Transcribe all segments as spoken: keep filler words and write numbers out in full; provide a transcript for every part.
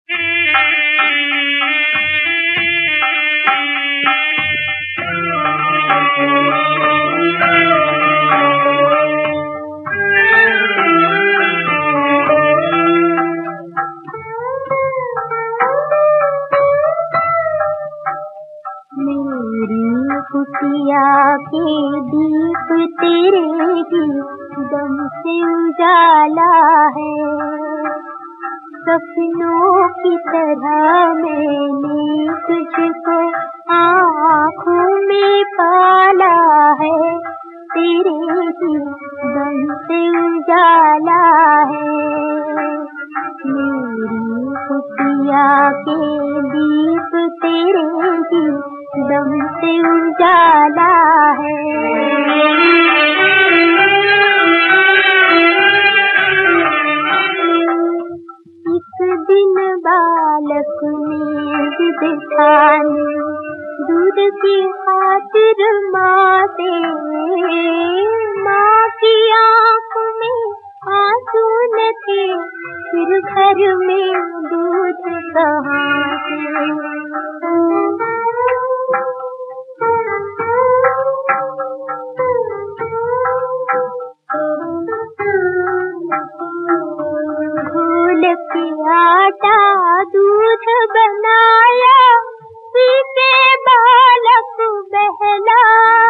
मेरी कुटिया के दीप तेरे ही दम से उजाला है। सपनों की तरह मैंने तुझको आँखों में पाला है। तेरे ही दम से उजाला है। मेरी कुटिया के दीप तेरे ही दम से उजाला है। एक दिन बालक ने जिद ठानी, दूध की खातिर माँ से, माँ की आँख में आंसू न थे, फिर घर में दूध कहाँ से। घोल के आटा दूध बनाया, पी के बालक बहला,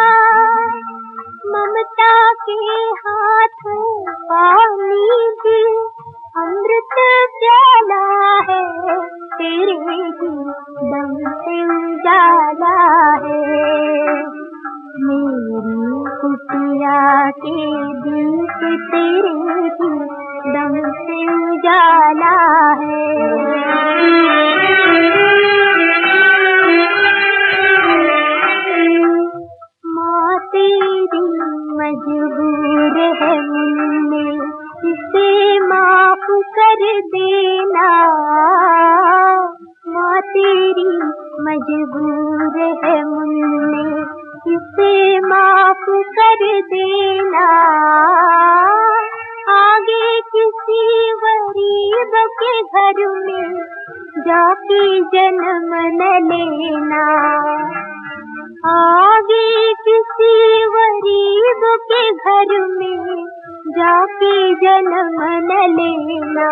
ममता के हाथों पानी भी अमृत प्याला है। तेरे ही दम से उजाला है। मेरी कुटिया के दीप तेरे ही दम से उजाला है। माँ तेरी मजबूर है मुन्ने, इसे माफ कर देना। माँ तेरी मजबूर है मुन्ने, इसे माफ कर देना। आगे किसी गरीब के घर में जाके जन्म न लेना। आगे किसी गरीब के घर में जाके जन्म न लेना।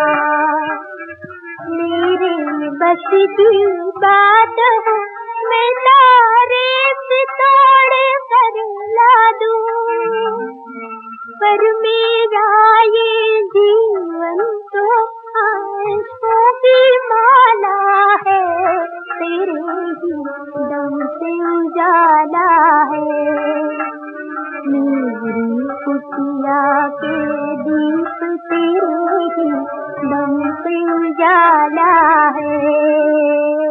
मेरे बस की बात हो, मैं तारीफ तोड़ कर ला दूं, पर मेरा ये जीवन तो आंसू की माला है। तेरे ही दम से उजाला है। मेरी कुटिया के दीप तेरे ही दम से उजाला है।